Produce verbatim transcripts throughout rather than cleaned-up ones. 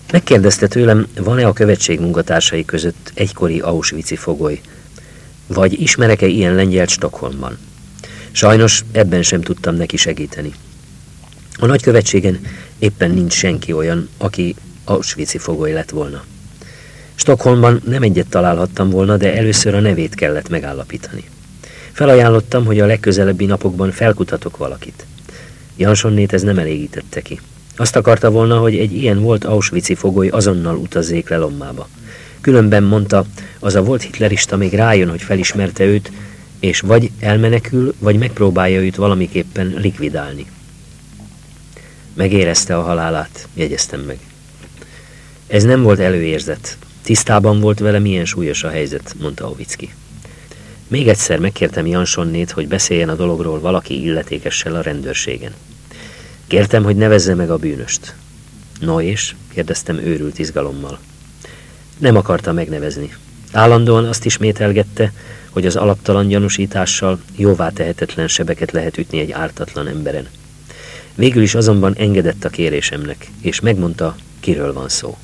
Megkérdezte tőlem, van-e a követség munkatársai között egykori auschwitzi fogoly, vagy ismerek-e ilyen lengyelt Stockholmban. Sajnos ebben sem tudtam neki segíteni. A nagykövetségen éppen nincs senki olyan, aki auschwitzi fogoly lett volna. Stockholmban nem egyet találhattam volna, de először a nevét kellett megállapítani. Felajánlottam, hogy a legközelebbi napokban felkutatok valakit. Jansonnét ez nem elégítette ki. Azt akarta volna, hogy egy ilyen volt auschwitzi fogoly azonnal utazzék le Lommába. Különben mondta, az a volt hitlerista még rájön, hogy felismerte őt, és vagy elmenekül, vagy megpróbálja őt valamiképpen likvidálni. Megérezte a halálát, jegyeztem meg. Ez nem volt előérzet. Tisztában volt vele, milyen súlyos a helyzet, mondta Ovicki. Még egyszer megkértem Jansonnét, hogy beszéljen a dologról valaki illetékessel a rendőrségen. Kértem, hogy nevezze meg a bűnöst. No és? Kérdeztem őrült izgalommal. Nem akarta megnevezni. Állandóan azt ismételgette, hogy az alaptalan gyanúsítással jóvá tehetetlen sebeket lehet ütni egy ártatlan emberen. Végül is azonban engedett a kérésemnek, és megmondta, kiről van szó.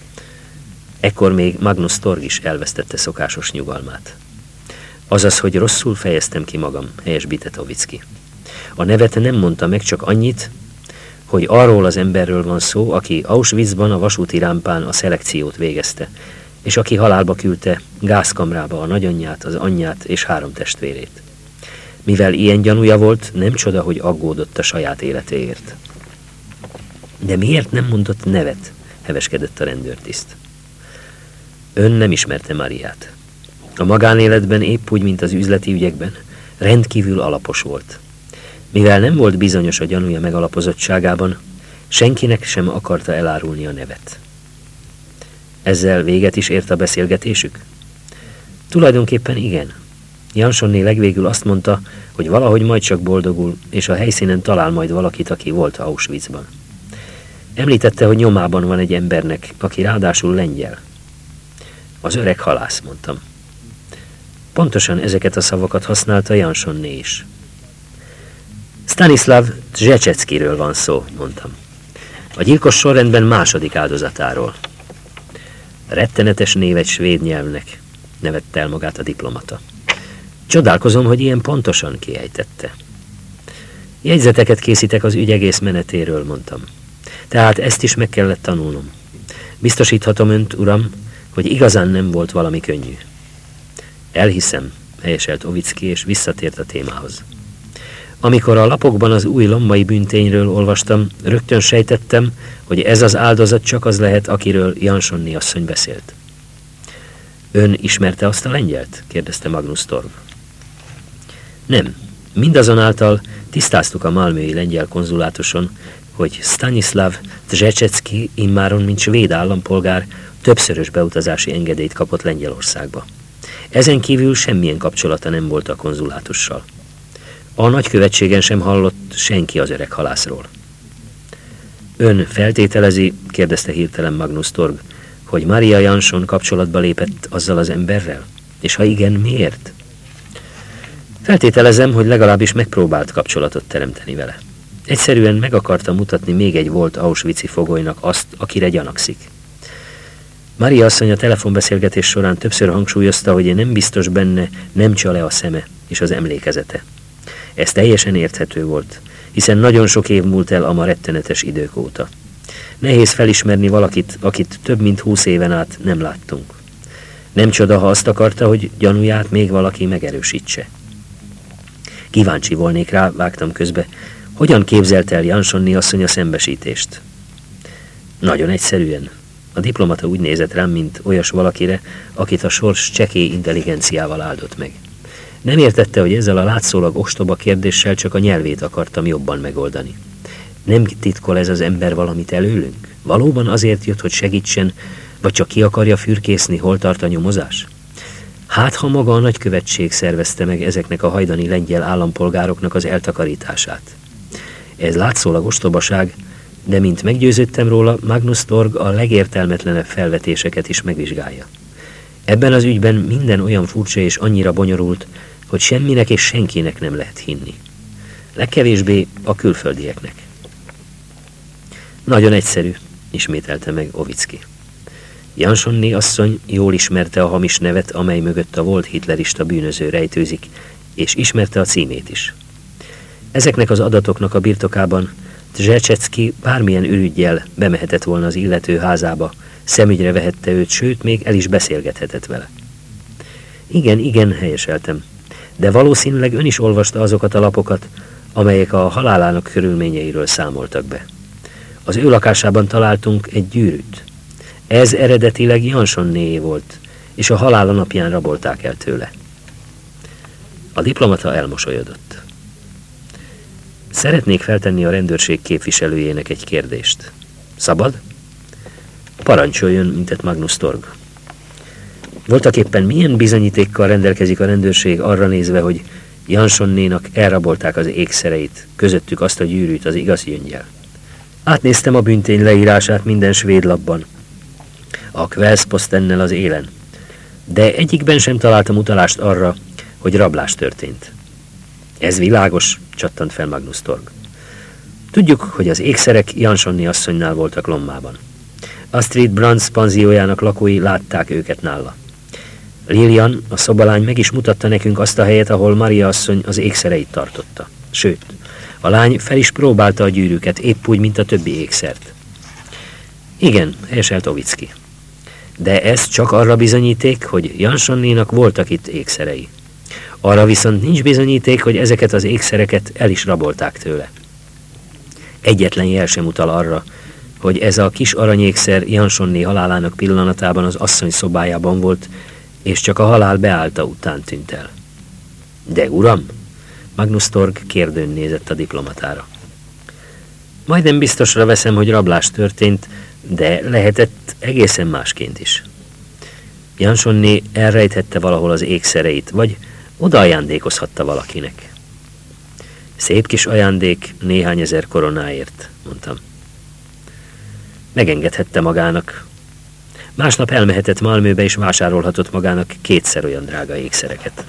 Ekkor még Magnus Torg is elvesztette szokásos nyugalmát. Azaz, hogy rosszul fejeztem ki magam, helyesbített Ovicki. A nevet nem mondta meg, csak annyit, hogy arról az emberről van szó, aki Auschwitzban a vasúti rámpán a szelekciót végezte, és aki halálba küldte gázkamrába a nagyanyját, az anyját és három testvérét. Mivel ilyen gyanúja volt, nem csoda, hogy aggódott a saját életéért. De miért nem mondott nevet? Heveskedett a rendőrtiszt. Ön nem ismerte Mariát. A magánéletben épp úgy, mint az üzleti ügyekben, rendkívül alapos volt. Mivel nem volt bizonyos a gyanúja megalapozottságában, senkinek sem akarta elárulni a nevet. Ezzel véget is ért a beszélgetésük? Tulajdonképpen igen. Jansonné legvégül azt mondta, hogy valahogy majd csak boldogul, és a helyszínen talál majd valakit, aki volt Auschwitzban. Említette, hogy nyomában van egy embernek, aki ráadásul lengyel. Az öreg halász, mondtam. Pontosan ezeket a szavakat használta Jansonné is. Stanislav Zsececkiről van szó, mondtam. A gyilkos sorrendben második áldozatáról. Rettenetes név egy svéd nyelvnek, nevette el magát a diplomata. Csodálkozom, hogy ilyen pontosan kiejtette. Jegyzeteket készítek az ügy egész menetéről, mondtam. Tehát ezt is meg kellett tanulnom. Biztosíthatom önt, uram, hogy igazán nem volt valami könnyű. Elhiszem, helyeselt Ovicki, és visszatért a témához. Amikor a lapokban az új lombai bűntényről olvastam, rögtön sejtettem, hogy ez az áldozat csak az lehet, akiről Jansonné asszony beszélt. Ön ismerte azt a lengyelt? Kérdezte Magnus Torg. Nem. Mindazonáltal tisztáztuk a malmöi lengyel konzulátuson, hogy Stanislav Zsececki immáron, mint svéd állampolgár, többszörös beutazási engedélyt kapott Lengyelországba. Ezen kívül semmilyen kapcsolata nem volt a konzulátussal. A nagykövetségen sem hallott senki az öreg halászról. Ön feltételezi, kérdezte hirtelen Magnus Torg, hogy Maria Jansson kapcsolatba lépett azzal az emberrel? És ha igen, miért? Feltételezem, hogy legalábbis megpróbált kapcsolatot teremteni vele. Egyszerűen meg akarta mutatni még egy volt auschwitzi fogolynak azt, akire gyanakszik. Maria asszony a telefonbeszélgetés során többször hangsúlyozta, hogy nem biztos benne, nem csal-e a szeme és az emlékezete. Ez teljesen érthető volt, hiszen nagyon sok év múlt el a ma rettenetes idők óta. Nehéz felismerni valakit, akit több mint húsz éven át nem láttunk. Nem csoda, ha azt akarta, hogy gyanúját még valaki megerősítse. Kíváncsi volnék rá, vágtam közbe, hogyan képzelt el Jansonné asszony a szembesítést. Nagyon egyszerűen. A diplomata úgy nézett rám, mint olyas valakire, akit a sors csekély intelligenciával áldott meg. Nem értette, hogy ezzel a látszólag ostoba kérdéssel csak a nyelvét akartam jobban megoldani. Nem titkol ez az ember valamit előlünk? Valóban azért jött, hogy segítsen, vagy csak ki akarja fürkészni, hol tart a nyomozás? Hát, ha maga a nagykövetség szervezte meg ezeknek a hajdani lengyel állampolgároknak az eltakarítását. Ez látszólag ostobaság, de mint meggyőződtem róla, Magnus Torg a legértelmetlenebb felvetéseket is megvizsgálja. Ebben az ügyben minden olyan furcsa és annyira bonyolult, hogy semminek és senkinek nem lehet hinni. Legkevésbé a külföldieknek. Nagyon egyszerű, ismételte meg Ovicki. Jansonné asszony jól ismerte a hamis nevet, amely mögött a volt hitlerista bűnöző rejtőzik, és ismerte a címét is. Ezeknek az adatoknak a birtokában Trzececki bármilyen ürüggyel bemehetett volna az illető házába, szemügyre vehette őt, sőt, még el is beszélgethetett vele. Igen, igen, helyeseltem, de valószínűleg ön is olvasta azokat a lapokat, amelyek a halálának körülményeiről számoltak be. Az ő lakásában találtunk egy gyűrűt. Ez eredetileg Jansonnéé volt, és a halála napján rabolták el tőle. A diplomata elmosolyodott. Szeretnék feltenni a rendőrség képviselőjének egy kérdést. Szabad? Parancsoljon, mintett Magnus Torg. Voltaképpen milyen bizonyítékkal rendelkezik a rendőrség arra nézve, hogy Jansonnénak elrabolták az ékszereit, közöttük azt a gyűrűt az igaz gyöngyel? Átnéztem a bűntény leírását minden svéd lapban, a Kvällspostennel az élen, de egyikben sem találtam utalást arra, hogy rablás történt. Ez világos, csattant fel Magnus Torg. Tudjuk, hogy az ékszerek Jansonné asszonynál voltak Lommában. Astrid Brands panziójának lakói látták őket nála. Lilian, a szobalány meg is mutatta nekünk azt a helyet, ahol Maria asszony az ékszereit tartotta. Sőt, a lány fel is próbálta a gyűrűket, épp úgy, mint a többi ékszert. Igen, helyeselt Ovicki. De ez csak arra bizonyíték, hogy Jansonnénak voltak itt ékszerei. Arra viszont nincs bizonyíték, hogy ezeket az ékszereket el is rabolták tőle. Egyetlen jel sem utal arra, hogy ez a kis aranyékszer Jansonné halálának pillanatában az asszony szobájában volt, és csak a halál beállta után tűnt el. De uram, Magnus Torg kérdőn nézett a diplomatára. Majdnem biztosra veszem, hogy rablás történt, de lehetett egészen másként is. Jansonné elrejthette valahol az ékszereit, vagy oda ajándékozhatta valakinek. Szép kis ajándék néhány ezer koronáért, mondtam. Megengedhette magának. Másnap elmehetett Malmöbe és vásárolhatott magának kétszer olyan drága ékszereket.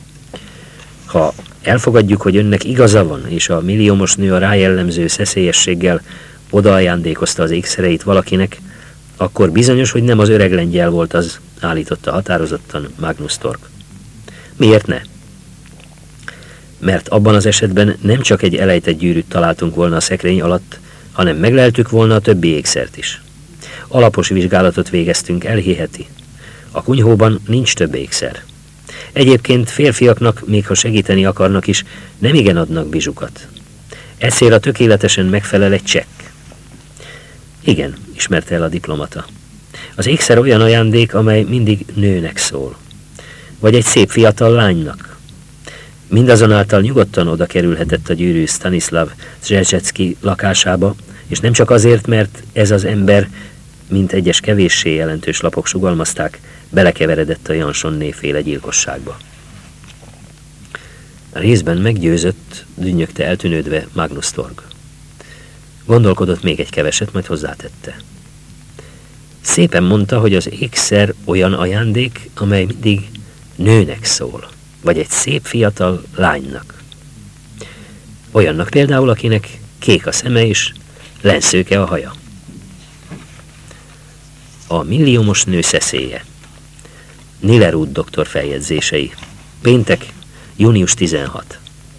Ha elfogadjuk, hogy önnek igaza van, és a milliómos nő a rájellemző szeszélyességgel oda ajándékozta az ékszereit valakinek, akkor bizonyos, hogy nem az öreg lengyel volt az, állította határozottan Magnus Torg. Miért ne? Mert abban az esetben nem csak egy elejtett gyűrűt találtunk volna a szekrény alatt, hanem megleltük volna a többi ékszert is. Alapos vizsgálatot végeztünk, elhiheti. A kunyhóban nincs több ékszer. Egyébként férfiaknak, még ha segíteni akarnak is, nem igen adnak bizsukat. E célra tökéletesen megfelel egy csekk. Igen, ismerte el a diplomata. Az ékszer olyan ajándék, amely mindig nőnek szól. Vagy egy szép fiatal lánynak. Mindazonáltal nyugodtan oda kerülhetett a gyűrű Stanislav Trzececki lakásába, és nem csak azért, mert ez az ember, mint egyes kevéssé jelentős lapok sugalmazták, belekeveredett a Jansonné féle gyilkosságba. A részben meggyőzött, dünnyögte eltűnődve Magnus Torg. Gondolkodott még egy keveset, majd hozzátette. Szépen mondta, hogy az ékszer olyan ajándék, amely mindig nőnek szól, vagy egy szép fiatal lánynak. Olyannak például, akinek kék a szeme és lenszőke a haja. A milliómos nő szeszélye. Nilerud doktor feljegyzései. Péntek, június tizenhatodika.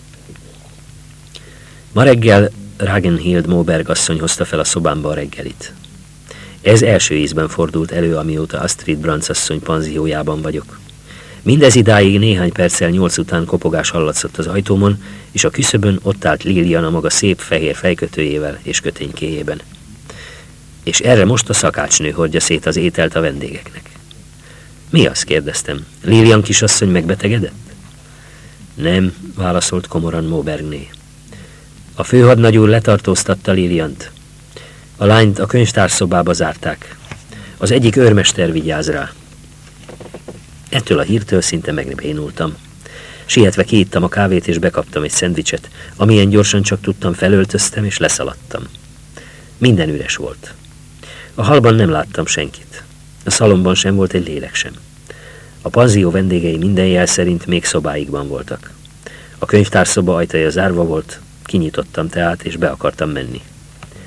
Ma reggel Ragnhild Moberg asszony hozta fel a szobámba a reggelit. Ez első ízben fordult elő, amióta Astrid Brands asszony panziójában vagyok. Mindez idáig néhány perccel nyolc után kopogás hallatszott az ajtómon, és a küszöbön ott állt Lilian a maga szép fehér fejkötőjével és köténykéjében. És erre most a szakácsnő hordja szét az ételt a vendégeknek. Mi az? Kérdeztem. Lilian kisasszony megbetegedett? Nem, válaszolt komoran Mobergné. A főhadnagy úr letartóztatta Liliant. A lányt a könyvtárszobába zárták. Az egyik őrmester vigyáz rá. Ettől a hírtől szinte megbénultam. Sietve kiittam a kávét és bekaptam egy szendvicset, amilyen gyorsan csak tudtam, felöltöztem és leszaladtam. Minden üres volt. A hallban nem láttam senkit. A szalomban sem volt egy lélek sem. A panzió vendégei minden jel szerint még szobáikban voltak. A könyvtárszoba ajtaja zárva volt, kinyitottam tehát és be akartam menni.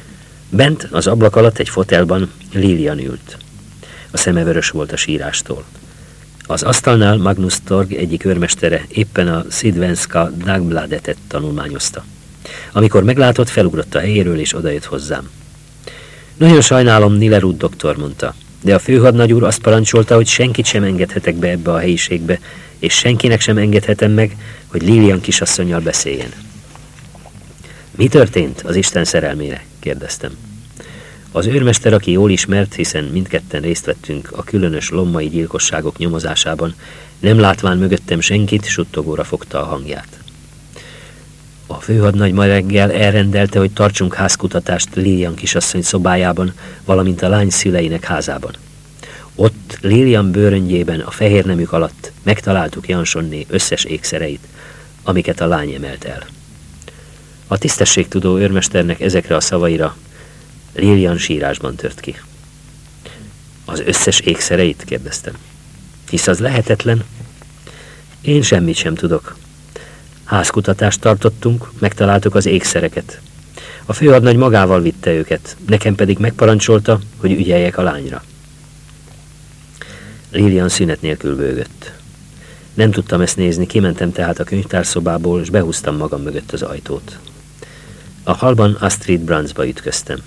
Bent az ablak alatt egy fotelban Lilian ült. A szeme vörös volt a sírástól. Az asztalnál Magnus Torg egyik őrmestere éppen a Sydvenska Dagbladetet tanulmányozta. Amikor meglátott, felugrott a helyéről és odajött hozzám. Nagyon sajnálom, Nilerud doktor, mondta, de a főhadnagy úr azt parancsolta, hogy senkit sem engedhetek be ebbe a helyiségbe, és senkinek sem engedhetem meg, hogy Lilian kisasszonnyal beszéljen. Mi történt az Isten szerelmére? Kérdeztem. Az őrmester, aki jól ismert, hiszen mindketten részt vettünk a különös lommai gyilkosságok nyomozásában, nem látván mögöttem senkit, suttogóra fogta a hangját. A főhadnagy ma reggel elrendelte, hogy tartsunk házkutatást Lilian kisasszony szobájában, valamint a lány szüleinek házában. Ott Lilian bőröngyében, a fehér nemük alatt megtaláltuk Jansonné összes ékszereit, amiket a lány emelt el. A tisztességtudó őrmesternek ezekre a szavaira Lilian sírásban tört ki. Az összes ékszereit? Kérdeztem. Hisz az lehetetlen. Én semmit sem tudok. Házkutatást tartottunk, megtaláltuk az ékszereket. A főhadnagy magával vitte őket, nekem pedig megparancsolta, hogy ügyeljek a lányra. Lilian szünet nélkül bőgött. Nem tudtam ezt nézni, kimentem tehát a könyvtárszobából, és behúztam magam mögött az ajtót. A hallban Astrid Brandsba ütköztem.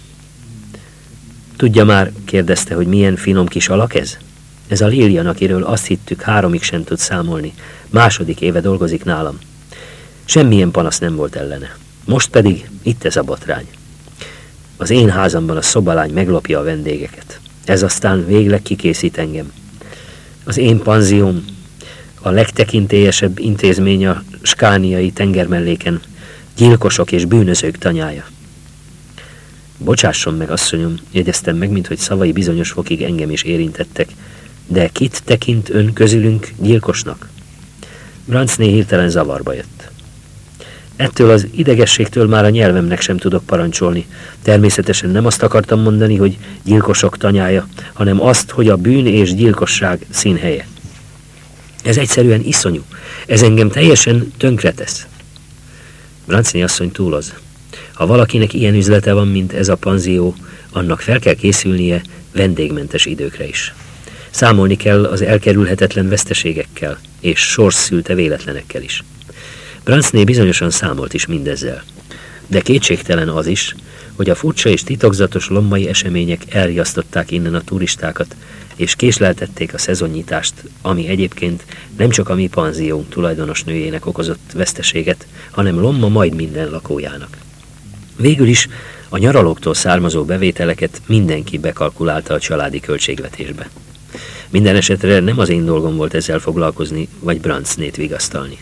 Tudja már, kérdezte, hogy milyen finom kis alak ez? Ez a Lilian, akiről azt hittük, háromig sem tud számolni. Második éve dolgozik nálam. Semmilyen panasz nem volt ellene. Most pedig itt ez a botrány. Az én házamban a szobalány meglopja a vendégeket. Ez aztán végleg kikészít engem. Az én panzióm, a legtekintélyesebb intézmény a skániai tengermelléken, gyilkosok és bűnözők tanyája. Bocsásson meg, asszonyom, jegyeztem meg, minthogy szavai bizonyos fokig engem is érintettek, de kit tekint ön közülünk gyilkosnak? Brandsné hirtelen zavarba jött. Ettől az idegességtől már a nyelvemnek sem tudok parancsolni. Természetesen nem azt akartam mondani, hogy gyilkosok tanyája, hanem azt, hogy a bűn és gyilkosság színhelye. Ez egyszerűen iszonyú. Ez engem teljesen tönkretesz. Brandsné asszony túloz. Ha valakinek ilyen üzlete van, mint ez a panzió, annak fel kell készülnie vendégmentes időkre is. Számolni kell az elkerülhetetlen veszteségekkel, és sorsszülte véletlenekkel is. Brandsné bizonyosan számolt is mindezzel. De kétségtelen az is, hogy a furcsa és titokzatos lommai események elriasztották innen a turistákat, és késleltették a szezonnyitást, ami egyébként nem csak a mi panziónk tulajdonos nőjének okozott veszteséget, hanem Lomma majd minden lakójának. Végül is a nyaralóktól származó bevételeket mindenki bekalkulálta a családi költségvetésbe. Minden esetre nem az én dolgom volt ezzel foglalkozni, vagy Brandsnét vigasztalni.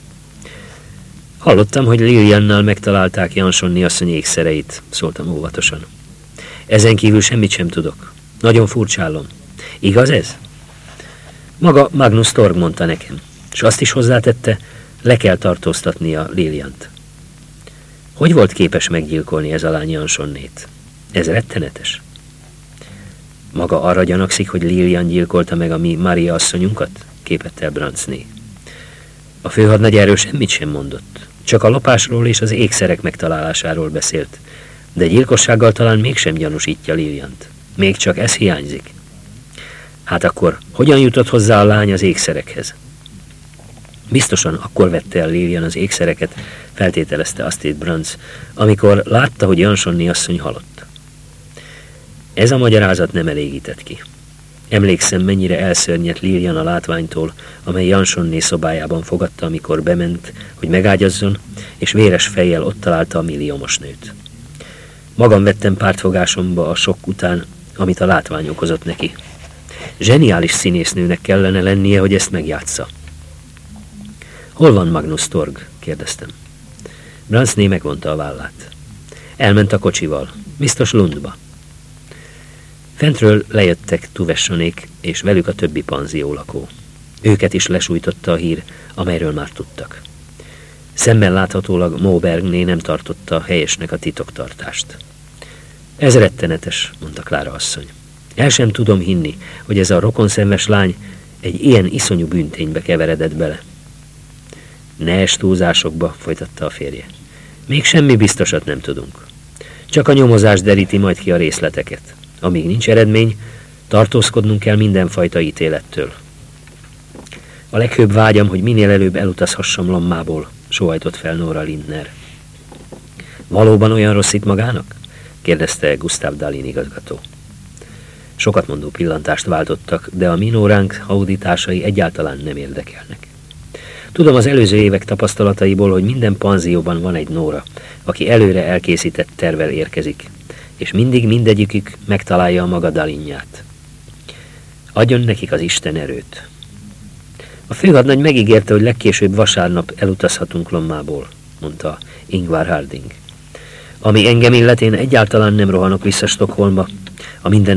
Hallottam, hogy Liliannal megtalálták Jansonni asszony ékszereit, szóltam óvatosan. Ezen kívül semmit sem tudok. Nagyon furcsálom. Igaz ez? Maga Magnus Torg mondta nekem, és azt is hozzátette, le kell tartóztatnia Liliant. Hogy volt képes meggyilkolni ez a lány Jansonnét? Ez rettenetes. Maga arra gyanakszik, hogy Lilian gyilkolta meg a mi Maria asszonyunkat? Képett el Brandsné. A főhadnagy erről semmit sem mondott. Csak a lopásról és az ékszerek megtalálásáról beszélt, de gyilkossággal talán mégsem gyanúsítja Liliant. Még csak ez hiányzik. Hát akkor hogyan jutott hozzá a lány az ékszerekhez? Biztosan akkor vette el Lilian az ékszereket, feltételezte Astrid Brands, amikor látta, hogy Jansonni asszony halott. Ez a magyarázat nem elégített ki. Emlékszem, mennyire elszörnyedt Lilian a látványtól, amely Jansonné szobájában fogadta, amikor bement, hogy megágyazzon, és véres fejjel ott találta a milliómos nőt. Magam vettem pártfogásomba a sok után, amit a látvány okozott neki. Zseniális színésznőnek kellene lennie, hogy ezt megjátsza. Hol van Magnus Torg? Kérdeztem. Brandsné megvonta a vállát. Elment a kocsival, biztos Lundba. Fentről lejöttek Tuvessonék, és velük a többi panzió lakó. Őket is lesújtotta a hír, amelyről már tudtak. Szemmel láthatólag Mobergné nem tartotta helyesnek a titoktartást. Ez rettenetes, mondta Klára asszony. El sem tudom hinni, hogy ez a rokonszenves lány egy ilyen iszonyú bűnténybe keveredett bele. Ne es túlzásokba, folytatta a férje. Még semmi biztosat nem tudunk. Csak a nyomozás deríti majd ki a részleteket. Amíg nincs eredmény, tartózkodnunk kell mindenfajta ítélettől. A leghőbb vágyam, hogy minél előbb elutazhassam Lommából, sóhajtott fel Nora Lindner. Valóban olyan rossz itt magának? Kérdezte Gustav Dalin igazgató. Sokat mondó pillantást váltottak, de a mi Nóránk auditásai egyáltalán nem érdekelnek. Tudom az előző évek tapasztalataiból, hogy minden panzióban van egy Nóra, aki előre elkészített tervvel érkezik, és mindig mindegyikük megtalálja a maga Dalinját. Adjon nekik az Isten erőt. A főhadnagy megígérte, hogy legkésőbb vasárnap elutazhatunk Lommából, mondta Ingvar Harding. Ami engem illet, én egyáltalán nem rohanok vissza Stockholmba. A mindennap